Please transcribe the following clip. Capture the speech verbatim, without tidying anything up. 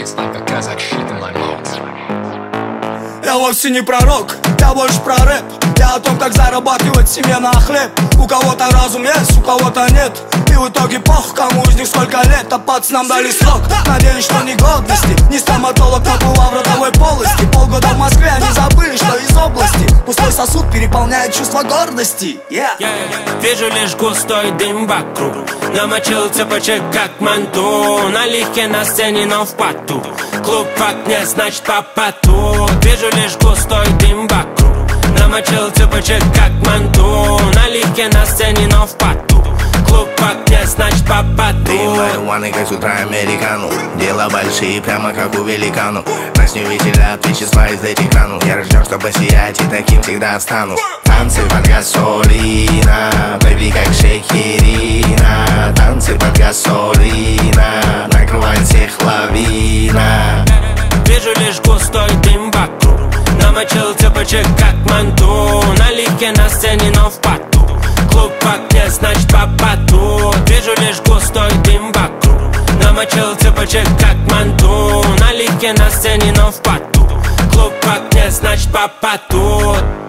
It's like a Kazakh shit in my mouth. Я вовсе не пророк, я больше про рэп. Я о том, как зарабатывать себе на хлеб. У кого-то разум есть, у кого-то нет. И в итоге похуй, кому из них сколько лет. А пацанам дали срок, надеюсь, что не годности. Не стоматолог, но была в ротовой полости. Полгода в Москве, они забыли, что из области пустой сосуд переполняет чувство гордости. yeah. Yeah. Вижу лишь густой дым вокруг. Намочил цепочек, как манту. Налегке на сцене, но в поту. Клуб факт не значит по поту. Вижу лишь густой дым вокруг. Намочил цепочек, как манту. Налегке на сцене, но в поту. Клуб факт не значит по поту. Дым марихуаны, как с утра американу. Дела большие, прямо как у великану. Нас не веселят вещества из этих ранул. Я рожден, чтобы сиять, и таким всегда останусь. Танцы под гасолина, бэби, как Шекерина. Танцы под гасолина, накрывает всех лавина. Вижу лишь густой дым вокруг. Намочил цепочек, как манту. Налегке на сцене, но в поту. Клуб факт не значит по поту. Вижу лишь густой дым вокруг. Намочил цепочек, как манту. Налегке на сцене, но в поту. Клуб факт не значит по поту.